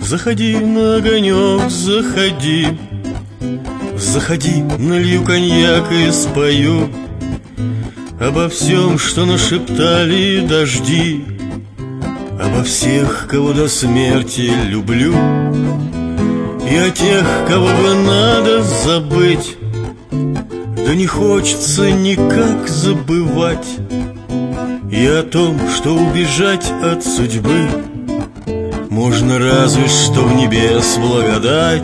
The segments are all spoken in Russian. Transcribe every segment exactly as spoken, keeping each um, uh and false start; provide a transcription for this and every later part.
Заходи на огонек, заходи, заходи, налью коньяк и спою обо всем, что нашептали дожди, обо всех, кого до смерти люблю, и о тех, кого бы надо забыть. Да не хочется никак забывать и о том, что убежать от судьбы можно разве что в небес благодать.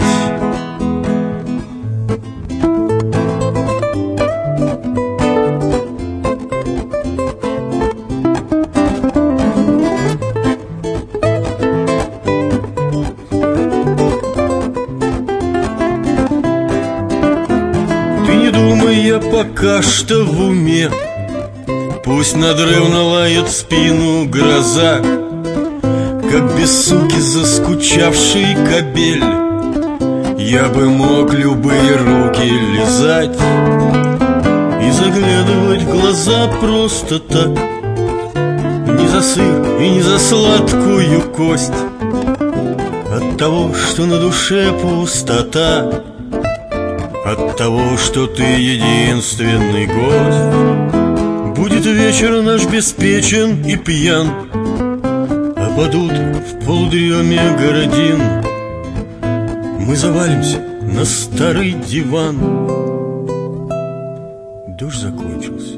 Ты не думай, я пока что в уме, пусть надрывно лает в спину гроза, как без суки заскучавший кобель. Я бы мог любые руки лизать и заглядывать в глаза просто так, не за сыр и не за сладкую кость, от того, что на душе пустота, от того, что ты единственный гость. Будет вечер наш беспечен и пьян, а под утро в полудреме городин мы завалимся на старый диван. Дождь закончился.